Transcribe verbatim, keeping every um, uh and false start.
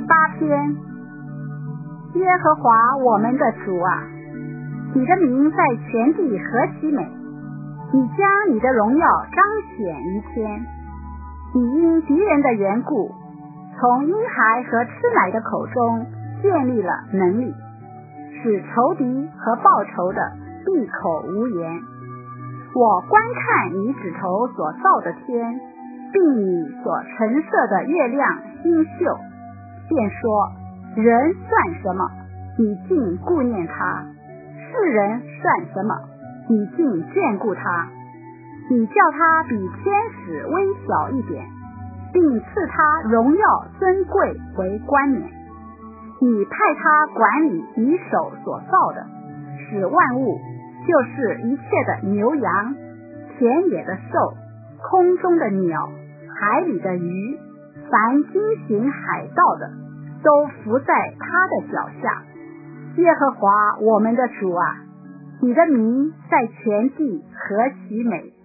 八篇。耶和华我们的主啊，你的名在全地何其美！你将你的荣耀彰显于天。你因敌人的缘故，从婴孩和吃奶的口中建立了能力，使仇敌和报仇的闭口无言。我观看你指头所造的天，并你所陈设的月亮星宿，便说：人算什么，你竟顾念他；世人算什么，你竟眷顾他。你叫他比天使微小一点，并赐他荣耀尊贵为冠冕。你派他管理你手所造的，使万物，就是一切的牛羊、田野的兽、空中的鸟、海里的鱼，凡经行海道的，都伏在他的脚下。耶和华我们的主啊，你的名在全地何其美！